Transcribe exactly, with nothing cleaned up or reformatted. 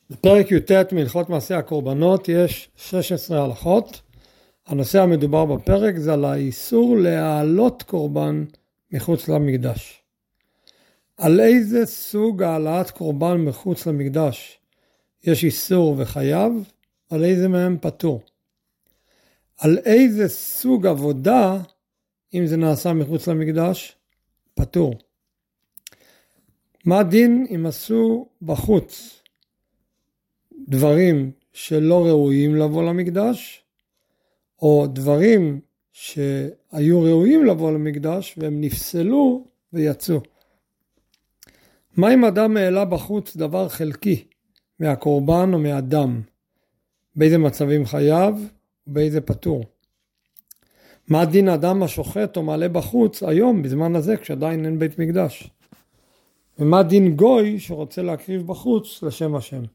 בפרק י"ט מהלכות מעשה הקורבנות יש שש עשרה הלכות. הנושא המדובר בפרק זה על האיסור להעלות קורבן מחוץ למקדש. על איזה סוג העלאת קורבן מחוץ למקדש יש איסור וחייב, על איזה מהם פטור. על איזה סוג עבודה, אם זה נעשה מחוץ למקדש, פטור. מה דין אם עשו בחוץ דברים שלא ראויים לבוא למקדש, או דברים שהיו ראויים לבוא למקדש והם נפסלו ויצאו. מה אם אדם העלה בחוץ דבר חלקי מהקורבן או מהדם? באיזה מצבים חייב ובאיזה פטור? מה דין אדם השוחט או מעלה בחוץ היום בזמן הזה כשעדיין אין בית מקדש? ומה דין גוי שרוצה להקריב בחוץ לשם השם?